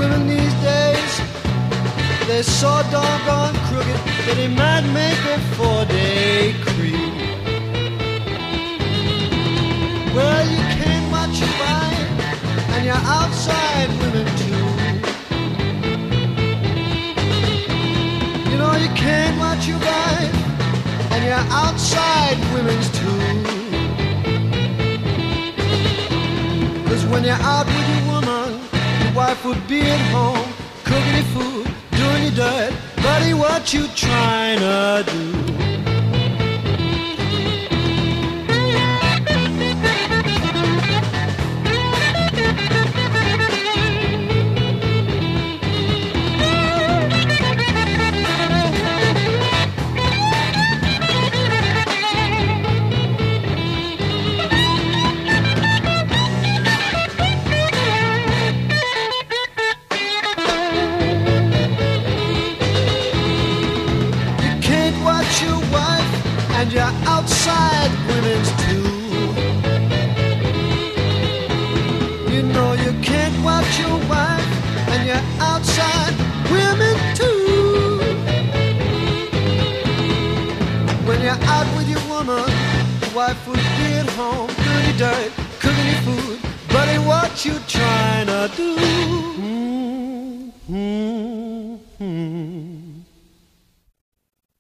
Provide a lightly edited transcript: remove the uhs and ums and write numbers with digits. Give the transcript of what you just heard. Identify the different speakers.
Speaker 1: women these days, they're so doggone crooked that they might make before they creep. Well, you can't watch your wife, and you're outside women too. You know you can't watch your wife, and you're outside women's too. 'Cause when you're out with your woman, your wife would be at home, cooking your food, doing your dirt. Buddy, what you trying to do? And you're outside women's too. You know you can't watch your wife, and you're outside women too. When you're out with your woman, your wife would be at home, doing your dirt, cooking your food. Buddy, what you trying to do?